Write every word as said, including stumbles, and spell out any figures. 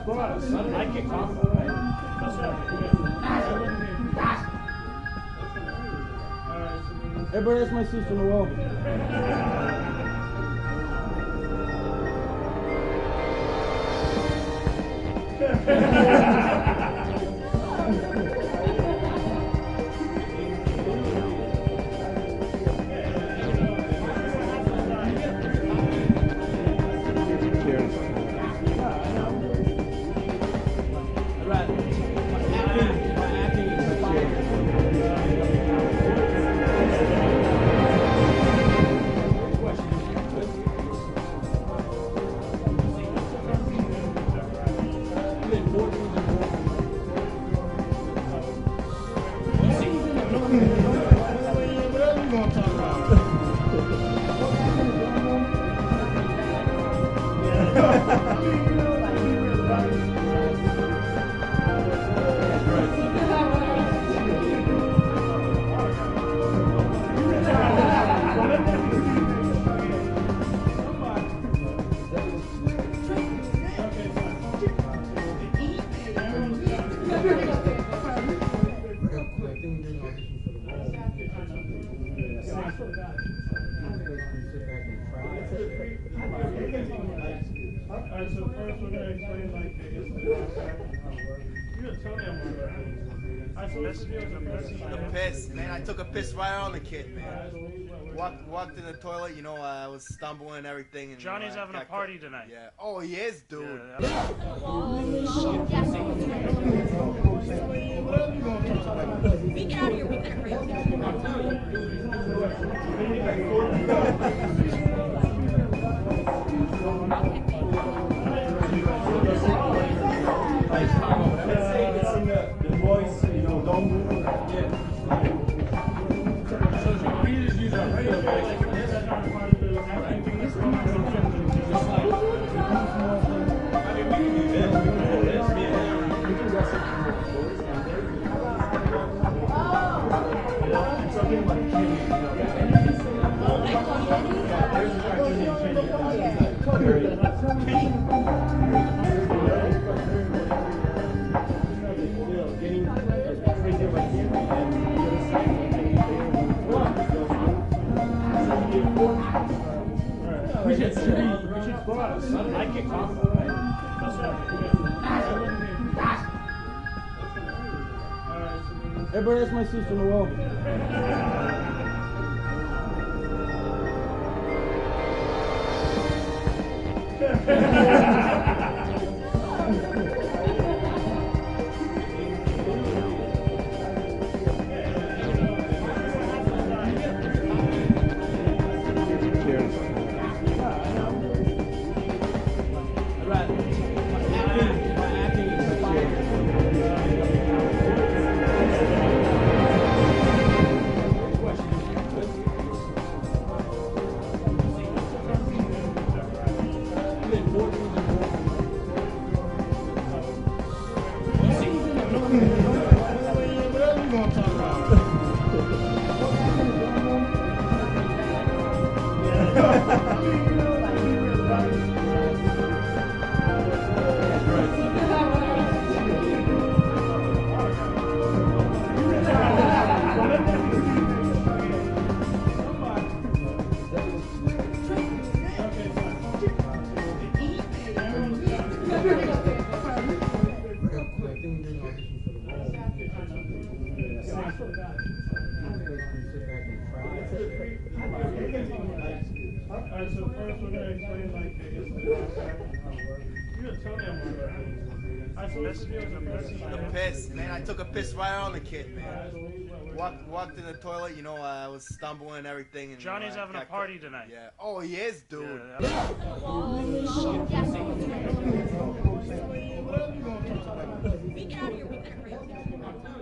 I get combo, right? Everybody ask my sister Noel. Alright, so first we're gonna explain like the You didn't tell me I'm I supposed to be able to piss. The piss, man. I took a piss right on the kid, man. Walked, walked in the toilet, you know, I was stumbling and everything. And, Johnny's you know, having a party tonight. Yeah. Oh, he is, dude. Yeah, We get out of here, we better hurry up. The voice, you know, don't move. We just use our radio. We should, should we, we should go out. I get combo, right? Everybody ask my sister Noel. Alright, so first we're gonna explain like the You didn't tell me I'm I supposed to be able to piss. The piss, man. I took a piss right on the kid, man. Walked, walked in the toilet, you know, I was stumbling and everything. And, Johnny's you know, having a party tonight. Yeah. Oh, he is, dude. Yeah, We get out of here, we better hurry up.